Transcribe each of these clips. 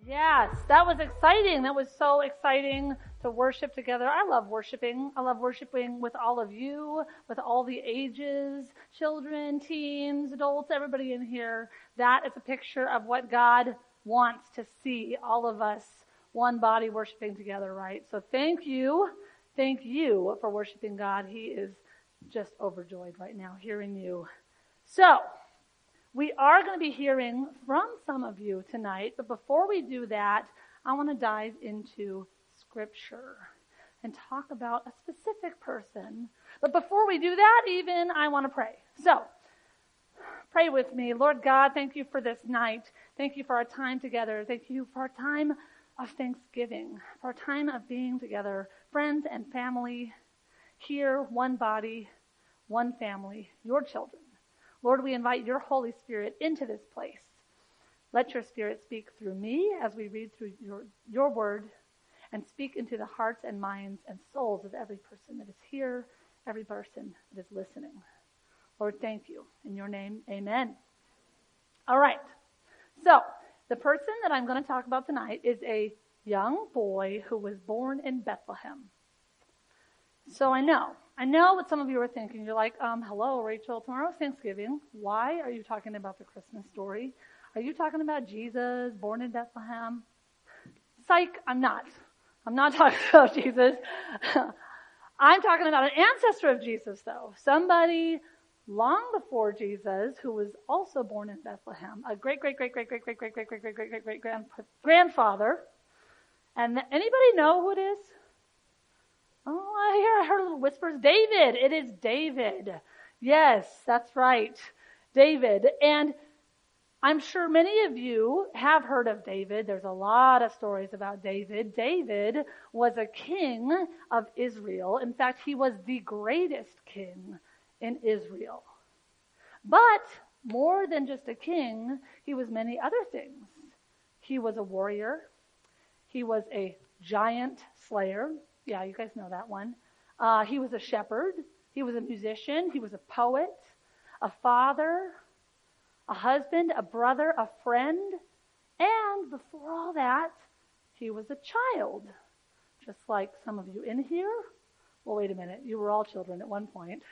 Yes, that was exciting. That was so exciting to worship together. I love worshiping. I love worshiping with all of you, with all the ages, children, teens, adults, everybody in here. That is a picture of what God wants to see, all of us, one body worshiping together, right? So thank you for worshiping God. He is just overjoyed right now hearing you. So, we are going to be hearing from some of you tonight, but before we do that, I want to dive into Scripture and talk about a specific person. But before we do that, even, I want to pray. So, pray with me. Lord God, thank you for this night. Thank you for our time together. Thank you for our time of Thanksgiving, for our time of being together, friends and family, here, one body, one family, your children. Lord, we invite your Holy Spirit into this place. Let your Spirit speak through me as we read through your word and speak into the hearts and minds and souls of every person that is here, every person that is listening. Lord, thank you. In your name, amen. All right. So, the person that I'm going to talk about tonight is a young boy who was born in Bethlehem. So I know what some of you are thinking. You're like, hello, Rachel, tomorrow's Thanksgiving. Why are you talking about the Christmas story? Are you talking about Jesus, born in Bethlehem? Psych, I'm not. I'm not talking about Jesus. I'm talking about an ancestor of Jesus, though. Somebody long before Jesus who was also born in Bethlehem. A great-grandfather. And anybody know who it is? Oh, I heard little whispers. David. It is David. Yes, that's right. David. And I'm sure many of you have heard of David. There's a lot of stories about David. David was a king of Israel. In fact, he was the greatest king in Israel. But more than just a king, he was many other things. He was a warrior. He was a giant slayer. Yeah, you guys know that one. He was a shepherd. He was a musician. He was a poet, a father, a husband, a brother, a friend. And before all that, he was a child. Just like some of you in here. Well, wait a minute. You were all children at one point.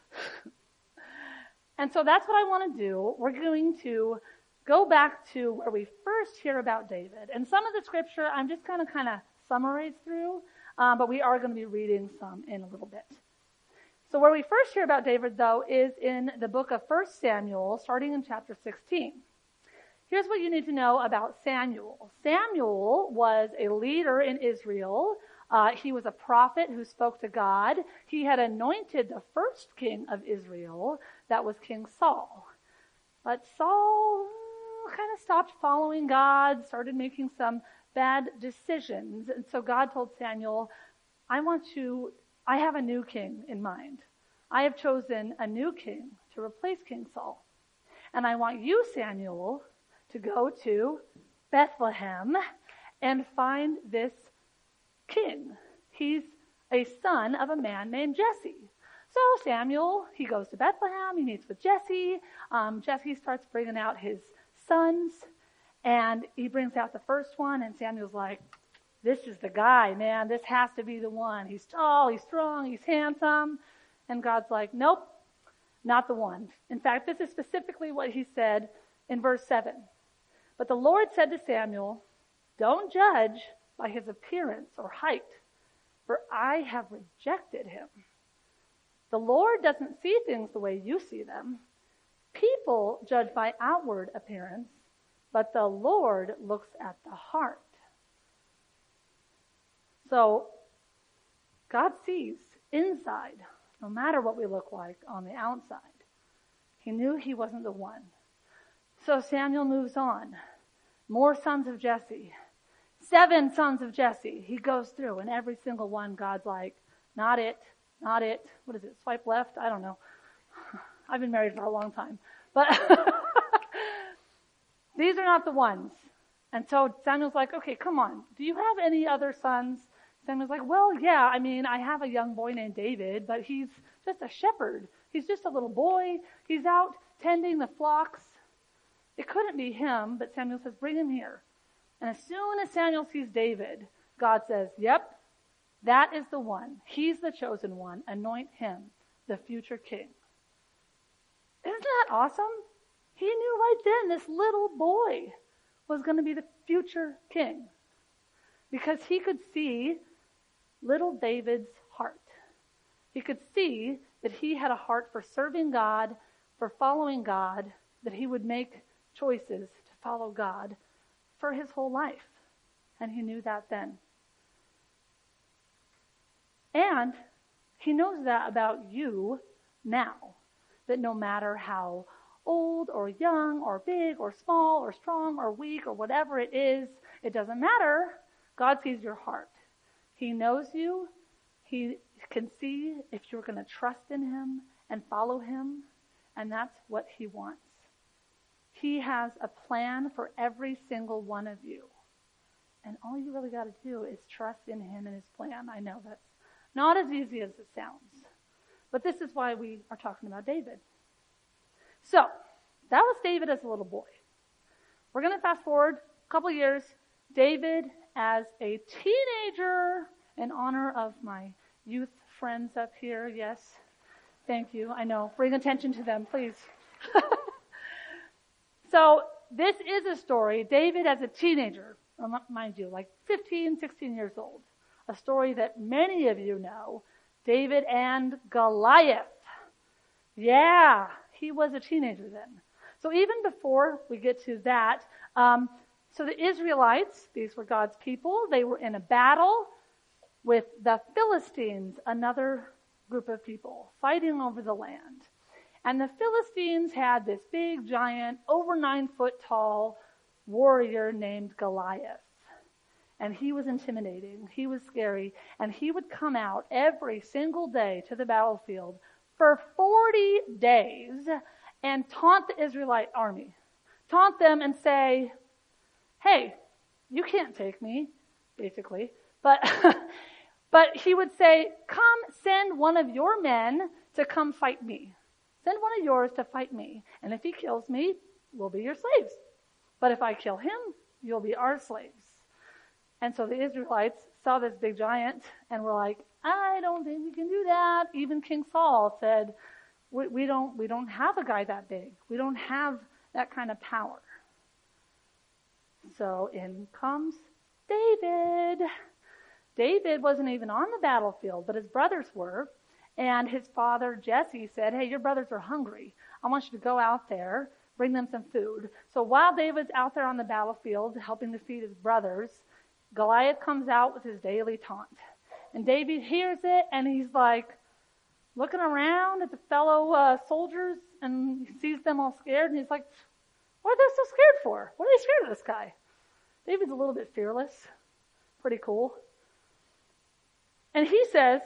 And so that's what I want to do. We're going to go back to where we first hear about David. And some of the scripture I'm just going to kind of summarize through. But we are going to be reading some in a little bit. So where we first hear about David, though, is in the book of 1 Samuel, starting in chapter 16. Here's what you need to know about Samuel. Samuel was a leader in Israel. He was a prophet who spoke to God. He had anointed the first king of Israel, that was King Saul. But Saul kind of stopped following God, started making some bad decisions. And so God told Samuel, I have a new king in mind. I have chosen a new king to replace King Saul. And I want you, Samuel, to go to Bethlehem and find this king. He's a son of a man named Jesse. So Samuel, he goes to Bethlehem, he meets with Jesse. Jesse starts bringing out his sons. And he brings out the first one, and Samuel's like, this is the guy, man. This has to be the one. He's tall, he's strong, he's handsome. And God's like, nope, not the one. In fact, this is specifically what he said in verse 7. But the Lord said to Samuel, don't judge by his appearance or height, for I have rejected him. The Lord doesn't see things the way you see them. People judge by outward appearance, but the Lord looks at the heart. So, God sees inside, no matter what we look like on the outside. He knew he wasn't the one. So Samuel moves on. More sons of Jesse. 7 sons of Jesse. He goes through, and every single one, God's like, not it, not it. What is it, swipe left? I don't know. I've been married for a long time. But these are not the ones. And so Samuel's like, okay, come on. Do you have any other sons? Samuel's like, well, yeah, I have a young boy named David, but he's just a shepherd. He's just a little boy. He's out tending the flocks. It couldn't be him, but Samuel says, bring him here. And as soon as Samuel sees David, God says, yep, that is the one. He's the chosen one. Anoint him the future king. Isn't that awesome? He knew right then this little boy was going to be the future king because he could see little David's heart. He could see that he had a heart for serving God, for following God, that he would make choices to follow God for his whole life. And he knew that then. And he knows that about you now, that no matter how old or young or big or small or strong or weak or whatever it is, it doesn't matter. God sees your heart. He knows you. He can see if you're going to trust in him and follow him, and that's what he wants. He has a plan for every single one of you. And all you really got to do is trust in him and his plan. I know that's not as easy as it sounds. But this is why we are talking about David. So, that was David as a little boy. We're going to fast forward a couple years. David as a teenager, in honor of my youth friends up here. Yes, thank you. I know. Bring attention to them, please. So, this is a story, David as a teenager, mind you, like 15, 16 years old. A story that many of you know, David and Goliath. Yeah, he was a teenager then. So even before we get to that, so the Israelites, these were God's people, they were in a battle with the Philistines, another group of people, fighting over the land. And the Philistines had this big, giant, over 9 foot tall warrior named Goliath. And he was intimidating. He was scary. And he would come out every single day to the battlefield for 40 days and taunt the Israelite army. Taunt them and say, hey, you can't take me, basically. But he would say, come send one of your men to come fight me. Send one of yours to fight me. And if he kills me, we'll be your slaves. But if I kill him, you'll be our slaves. And so the Israelites saw this big giant and were like, I don't think we can do that. Even King Saul said, we don't have a guy that big. We don't have that kind of power. So in comes David. David wasn't even on the battlefield, but his brothers were. And his father, Jesse, said, hey, your brothers are hungry. I want you to go out there, bring them some food. So while David's out there on the battlefield helping to feed his brothers, Goliath comes out with his daily taunt. And David hears it, and he's like looking around at the fellow soldiers, and he sees them all scared, and he's like, what are they so scared for? What are they scared of this guy? David's a little bit fearless. Pretty cool. And he says,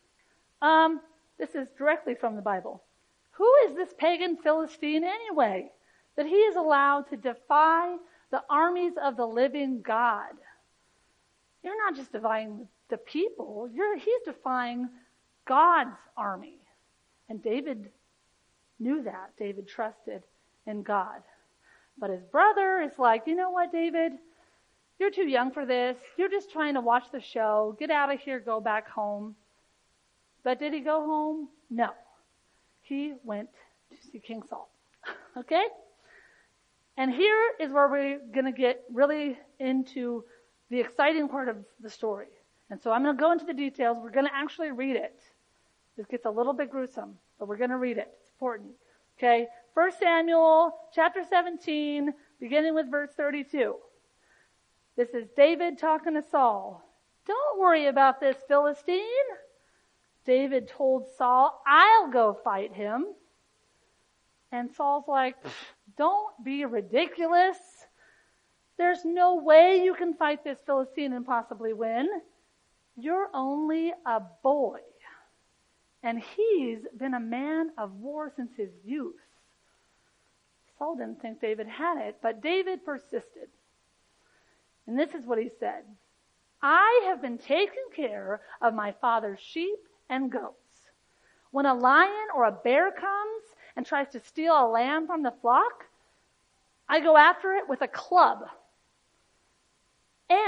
this is directly from the Bible. Who is this pagan Philistine anyway, that he is allowed to defy the armies of the living God? You're not just defying the people, he's defying God's army. And David knew that. David trusted in God. But his brother is like, you know what, David? You're too young for this. You're just trying to watch the show. Get out of here, go back home. But did he go home? No. He went to see King Saul. Okay? And here is where we're going to get really into the exciting part of the story. And so I'm going to go into the details. We're going to actually read it. This gets a little bit gruesome, but we're going to read it. It's important. Okay? 1 Samuel chapter 17, beginning with verse 32. This is David talking to Saul. Don't worry about this Philistine. David told Saul, I'll go fight him. And Saul's like, don't be ridiculous. There's no way you can fight this Philistine and possibly win. You're only a boy. And he's been a man of war since his youth. Saul didn't think David had it, but David persisted. And this is what he said. I have been taking care of my father's sheep and goats. When a lion or a bear comes and tries to steal a lamb from the flock, I go after it with a club.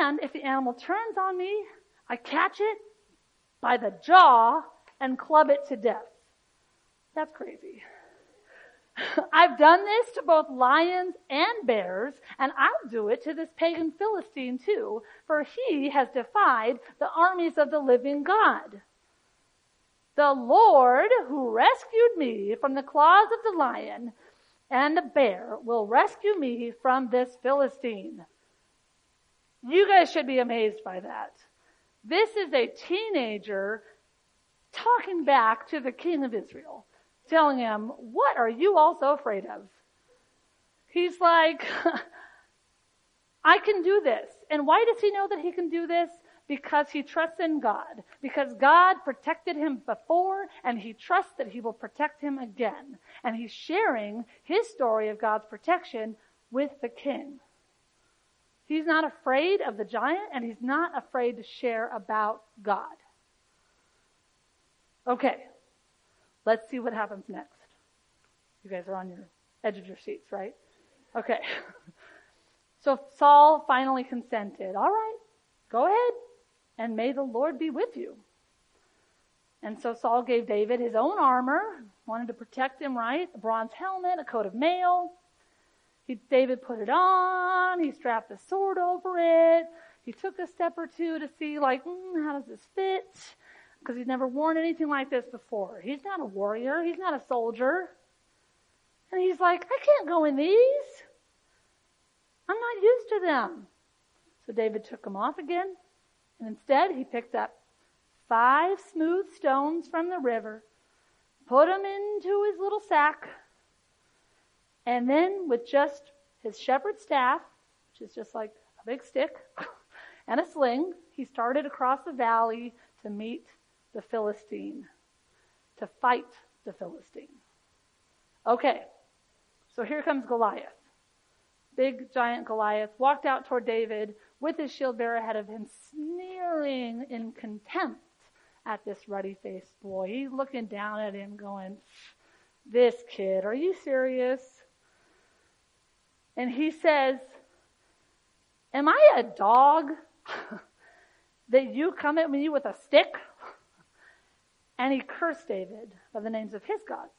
And if the animal turns on me, I catch it by the jaw and club it to death. That's crazy. I've done this to both lions and bears, and I'll do it to this pagan Philistine too, for he has defied the armies of the living God. The Lord who rescued me from the claws of the lion and the bear will rescue me from this Philistine. You guys should be amazed by that. This is a teenager talking back to the king of Israel, telling him, what are you all so afraid of? He's like, I can do this. And why does he know that he can do this? Because he trusts in God. Because God protected him before, and he trusts that he will protect him again. And he's sharing his story of God's protection with the king. He's not afraid of the giant, and he's not afraid to share about God. Okay, let's see what happens next. You guys are on your edge of your seats, right? Okay. So Saul finally consented. All right, go ahead, and may the Lord be with you. And so Saul gave David his own armor, wanted to protect him, right? A bronze helmet, a coat of mail. David put it on, he strapped the sword over it, he took a step or two to see, like, how does this fit? Because he's never worn anything like this before. He's not a warrior, he's not a soldier. And he's like, I can't go in these. I'm not used to them. So David took them off again, and instead he picked up 5 smooth stones from the river, put them into his little sack, and then with just his shepherd's staff, which is just like a big stick, and a sling, he started across the valley to meet the Philistine, to fight the Philistine. Okay, so here comes Goliath. Big, giant Goliath walked out toward David with his shield bearer ahead of him, sneering in contempt at this ruddy-faced boy. He's looking down at him going, this kid, are you serious? And he says, am I a dog that you come at me with a stick? And he cursed David by the names of his gods.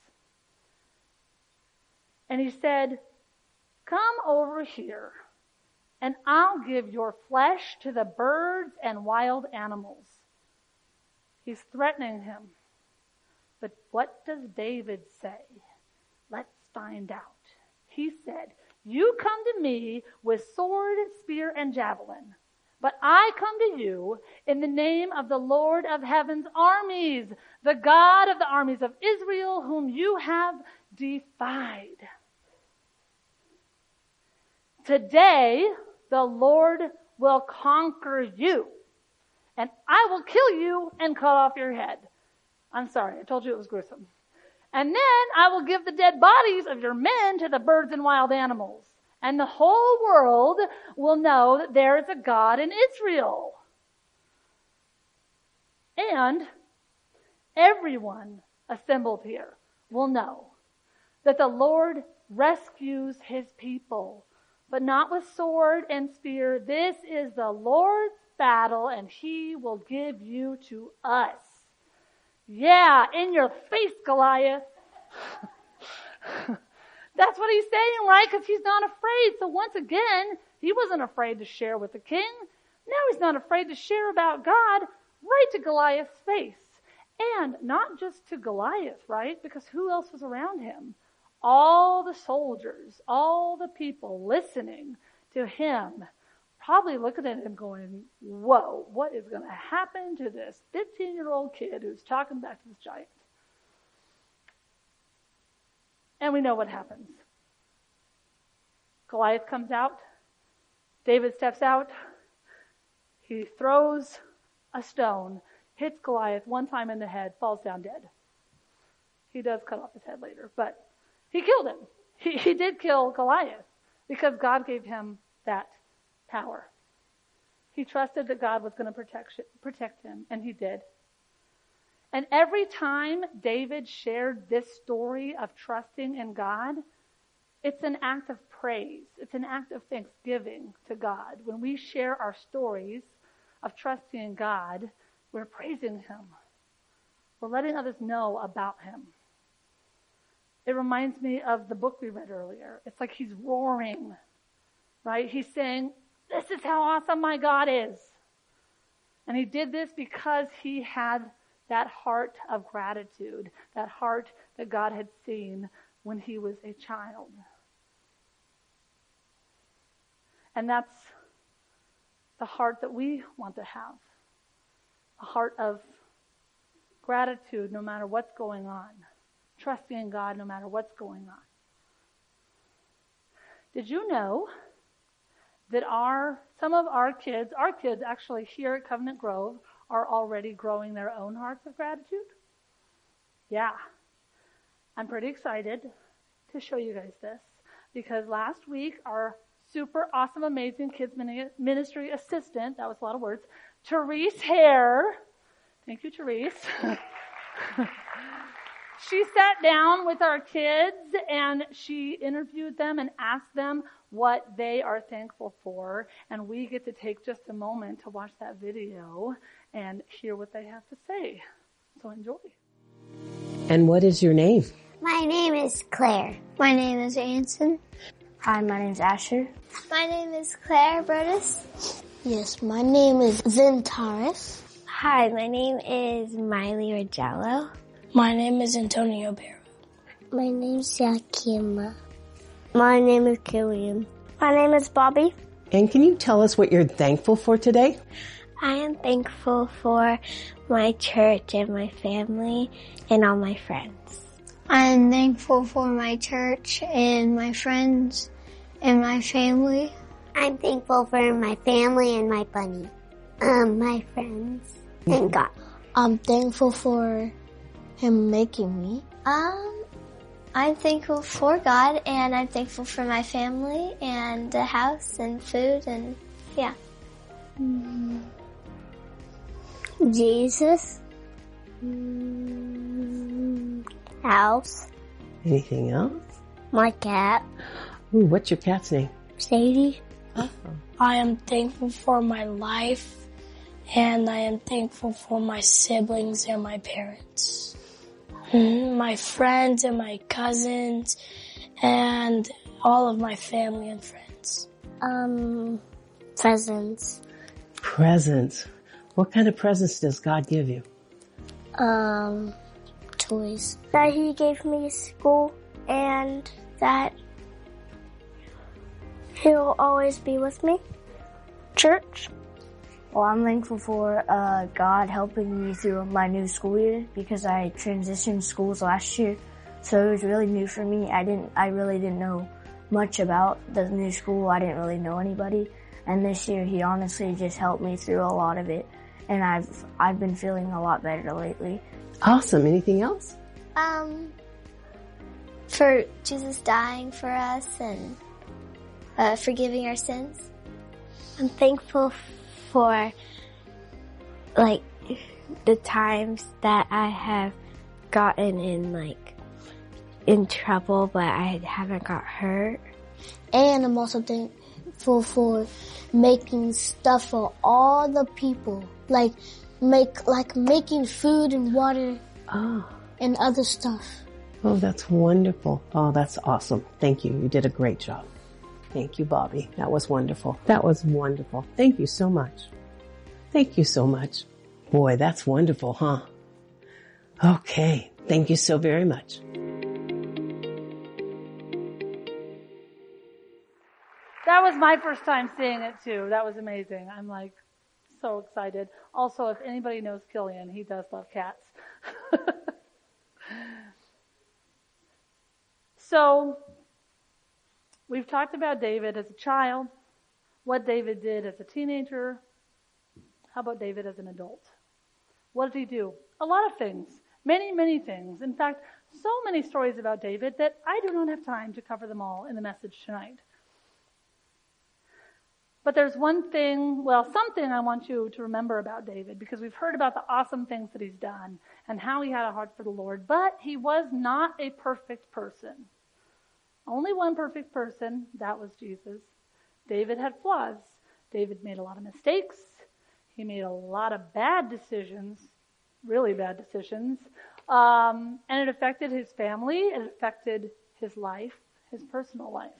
And he said, come over here, and I'll give your flesh to the birds and wild animals. He's threatening him. But what does David say? Let's find out. He said, you come to me with sword, spear, and javelin, but I come to you in the name of the Lord of heaven's armies, the God of the armies of Israel, whom you have defied. Today, the Lord will conquer you, and I will kill you and cut off your head. I'm sorry, I told you it was gruesome. And then I will give the dead bodies of your men to the birds and wild animals. And the whole world will know that there is a God in Israel. And everyone assembled here will know that the Lord rescues his people, but not with sword and spear. This is the Lord's battle, and he will give you to us. Yeah, in your face, Goliath. That's what he's saying, right? Because he's not afraid. So once again, he wasn't afraid to share with the king. Now he's not afraid to share about God right to Goliath's face. And not just to Goliath, right? Because who else was around him? All the soldiers, all the people listening to him, probably looking at him going, whoa, what is going to happen to this 15-year-old kid who's talking back to this giant? And we know what happens. Goliath comes out. David steps out. He throws a stone, hits Goliath one time in the head, falls down dead. He does cut off his head later, but he killed him. He did kill Goliath because God gave him that power. He trusted that God was going to protect him, and he did. And every time David shared this story of trusting in God, it's an act of praise. It's an act of thanksgiving to God. When we share our stories of trusting in God, we're praising him. We're letting others know about him. It reminds me of the book we read earlier. It's like he's roaring, right? He's saying, this is how awesome my God is. And he did this because he had that heart of gratitude, that heart that God had seen when he was a child. And that's the heart that we want to have, a heart of gratitude no matter what's going on, trusting in God no matter what's going on. Did you know that some of our kids actually here at Covenant Grove are already growing their own hearts of gratitude? Yeah. I'm pretty excited to show you guys this because last week our super awesome, amazing kids ministry assistant, that was a lot of words, Therese Hare, thank you, Therese. She sat down with our kids and she interviewed them and asked them what they are thankful for. And we get to take just a moment to watch that video and hear what they have to say. So enjoy. And what is your name? My name is Claire. My name is Anson. Hi, my name is Asher. My name is Claire Brodus. Yes, my name is Zentaris. Hi, my name is Miley Rogello. My name is Antonio Barrow. My name is Yakima. My name is Killian. My name is Bobby. And can you tell us what you're thankful for today? I am thankful for my church and my family and all my friends. I am thankful for my church and my friends and my family. I'm thankful for my family and my bunny. My friends and God. I'm thankful for him making me. I'm thankful for God, and I'm thankful for my family and the house and food and yeah. Jesus. House. Anything else? My cat. Ooh, what's your cat's name? Sadie. I am thankful for my life, and I am thankful for my siblings and my parents. My friends and my cousins, and all of my family and friends. Presents. Presents. What kind of presents does God give you? Toys. That he gave me school, and that he'll always be with me. Church. Well, I'm thankful for God helping me through my new school year because I transitioned schools last year, so it was really new for me. I really didn't know much about the new school. I didn't really know anybody, and this year he honestly just helped me through a lot of it, and I've been feeling a lot better lately. Awesome. Anything else? For Jesus dying for us and forgiving our sins. I'm thankful for, the times that I have gotten in trouble, but I haven't got hurt. And I'm also thankful for making stuff for all the people, making food and water and other stuff. Oh, that's wonderful. Oh, that's awesome. Thank you. You did a great job. Thank you, Bobby. That was wonderful. That was wonderful. Thank you so much. Thank you so much. Boy, that's wonderful, huh? Okay. Thank you so very much. That was my first time seeing it too. That was amazing. I'm so excited. Also, if anybody knows Killian, he does love cats. So, we've talked about David as a child, what David did as a teenager. How about David as an adult? What did he do? A lot of things. Many, many things. In fact, so many stories about David that I do not have time to cover them all in the message tonight. But there's something I want you to remember about David, because we've heard about the awesome things that he's done and how he had a heart for the Lord, but he was not a perfect person. Only one perfect person, that was Jesus. David had flaws. David made a lot of mistakes. He made a lot of bad decisions, really bad decisions. And it affected his family. It affected his life, his personal life.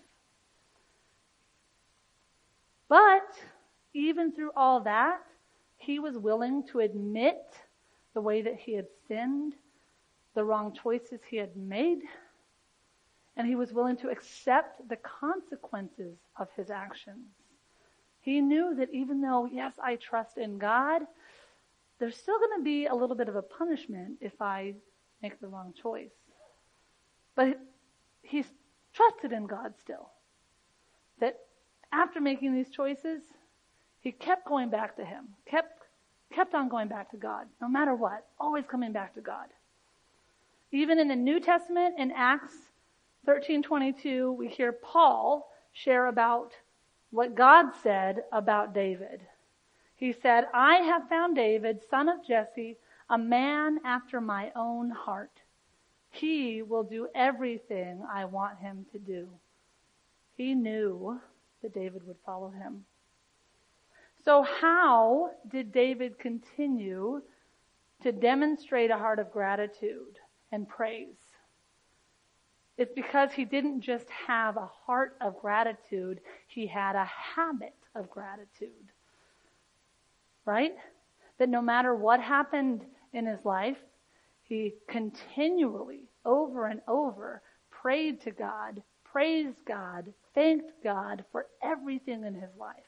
But even through all that, he was willing to admit the way that he had sinned, the wrong choices he had made, and he was willing to accept the consequences of his actions. He knew that even though, yes, I trust in God, there's still going to be a little bit of a punishment if I make the wrong choice. But he trusted in God still. That after making these choices, he kept going back to him, kept on going back to God, no matter what, always coming back to God. Even in the New Testament, in Acts 13:22, we hear Paul share about what God said about David. He said, I have found David, son of Jesse, a man after my own heart. He will do everything I want him to do. He knew that David would follow him. So how did David continue to demonstrate a heart of gratitude and praise? It's because he didn't just have a heart of gratitude, he had a habit of gratitude. Right? That no matter what happened in his life, he continually, over and over, prayed to God, praised God, thanked God for everything in his life.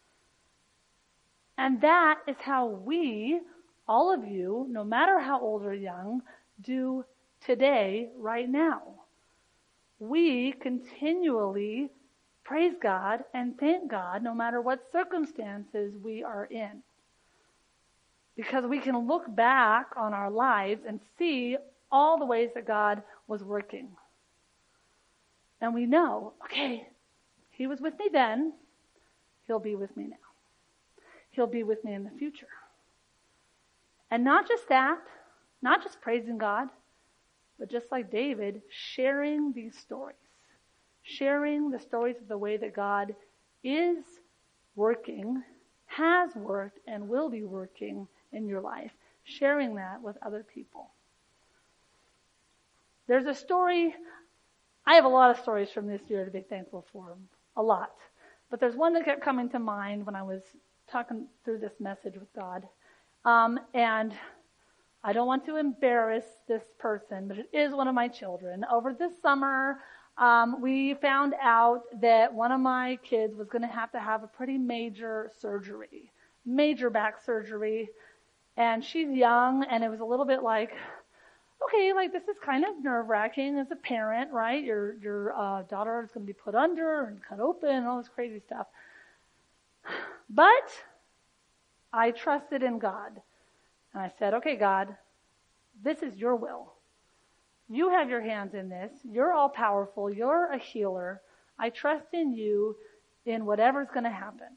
And that is how we, all of you, no matter how old or young, do today, right now. We continually praise God and thank God no matter what circumstances we are in. Because we can look back on our lives and see all the ways that God was working. And we know, okay, he was with me then, he'll be with me now. He'll be with me in the future. And not just that, not just praising God, but just like David, sharing these stories. Sharing the stories of the way that God is working, has worked, and will be working in your life. Sharing that with other people. There's a story, I have a lot of stories from this year to be thankful for. A lot. But there's one that kept coming to mind when I was talking through this message with God. And I don't want to embarrass this person, but it is one of my children. Over this summer, we found out that one of my kids was going to have a pretty major surgery, major back surgery. And she's young, and it was a little bit like, okay, like this is kind of nerve-wracking as a parent, right? Your daughter is going to be put under and cut open and all this crazy stuff. But I trusted in God. And I said, okay, God, this is your will. You have your hands in this. You're all powerful. You're a healer. I trust in you in whatever's going to happen.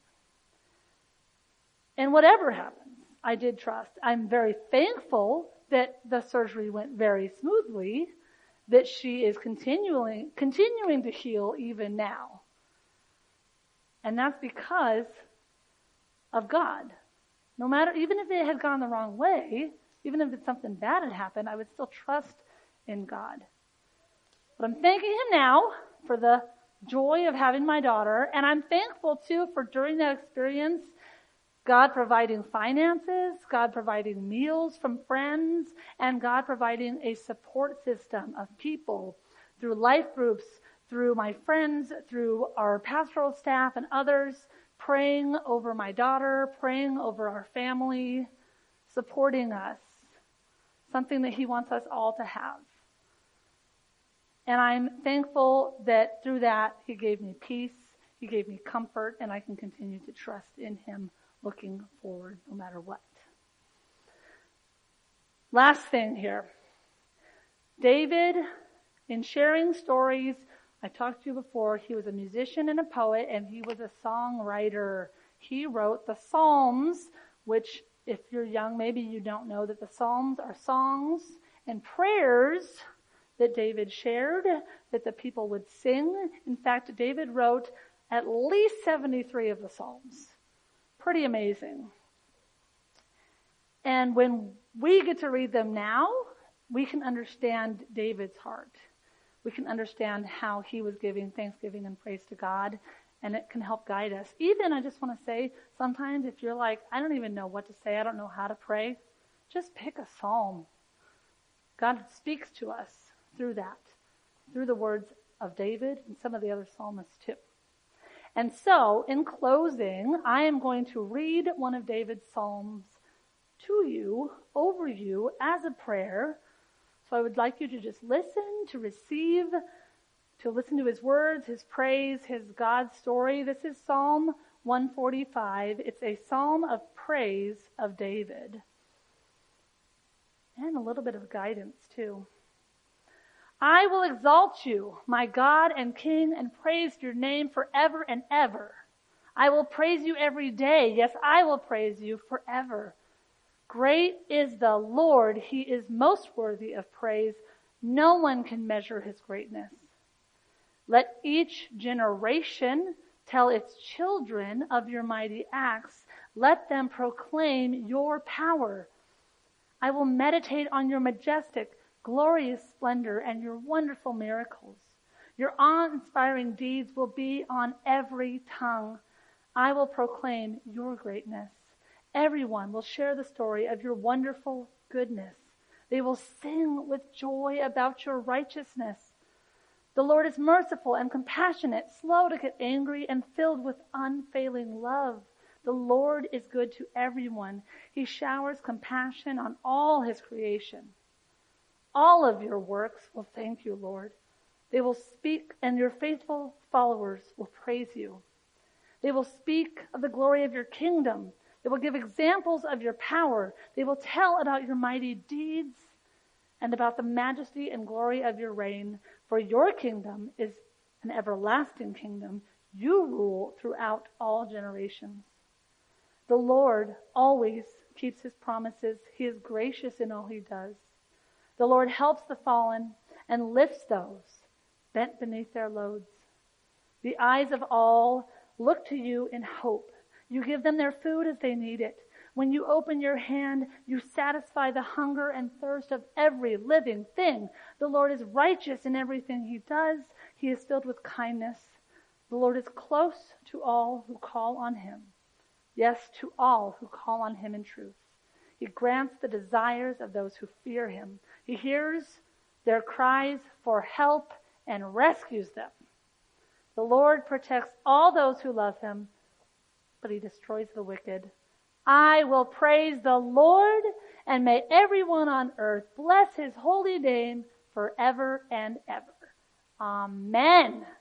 And whatever happens, I did trust. I'm very thankful that the surgery went very smoothly, that she is continuing to heal even now. And that's because of God. No matter, even if it had gone the wrong way, even if something bad had happened, I would still trust in God. But I'm thanking him now for the joy of having my daughter, and I'm thankful too for during that experience, God providing finances, God providing meals from friends, and God providing a support system of people through life groups, through my friends, through our pastoral staff and others, praying over my daughter, praying over our family, supporting us, something that he wants us all to have. And I'm thankful that through that, he gave me peace, he gave me comfort, and I can continue to trust in him looking forward no matter what. Last thing here. David, in sharing stories, I talked to you before, he was a musician and a poet, and he was a songwriter. He wrote the Psalms, which, if you're young, maybe you don't know that the Psalms are songs and prayers that David shared that the people would sing. In fact, David wrote at least 73 of the Psalms. Pretty amazing. And when we get to read them now, we can understand David's heart. We can understand how he was giving thanksgiving and praise to God, and it can help guide us. Even, I just want to say, sometimes if you're like, I don't even know what to say, I don't know how to pray, just pick a psalm. God speaks to us through that, through the words of David and some of the other psalmists too. And so, in closing, I am going to read one of David's psalms to you, over you, as a prayer. So I would like you to just listen, to receive, to listen to his words, his praise, his God story. This is Psalm 145. It's a psalm of praise of David. And a little bit of guidance too. I will exalt you, my God and King, and praise your name forever and ever. I will praise you every day. Yes, I will praise you forever. Great is the Lord. He is most worthy of praise. No one can measure his greatness. Let each generation tell its children of your mighty acts. Let them proclaim your power. I will meditate on your majestic, glorious splendor and your wonderful miracles. Your awe-inspiring deeds will be on every tongue. I will proclaim your greatness. Everyone will share the story of your wonderful goodness. They will sing with joy about your righteousness. The Lord is merciful and compassionate, slow to get angry, and filled with unfailing love. The Lord is good to everyone. He showers compassion on all his creation. All of your works will thank you, Lord. They will speak, and your faithful followers will praise you. They will speak of the glory of your kingdom. They will give examples of your power. They will tell about your mighty deeds and about the majesty and glory of your reign. For your kingdom is an everlasting kingdom. You rule throughout all generations. The Lord always keeps his promises. He is gracious in all he does. The Lord helps the fallen and lifts those bent beneath their loads. The eyes of all look to you in hope. You give them their food as they need it. When you open your hand, you satisfy the hunger and thirst of every living thing. The Lord is righteous in everything he does. He is filled with kindness. The Lord is close to all who call on him. Yes, to all who call on him in truth. He grants the desires of those who fear him. He hears their cries for help and rescues them. The Lord protects all those who love him, but he destroys the wicked. I will praise the Lord, and may everyone on earth bless his holy name forever and ever. Amen.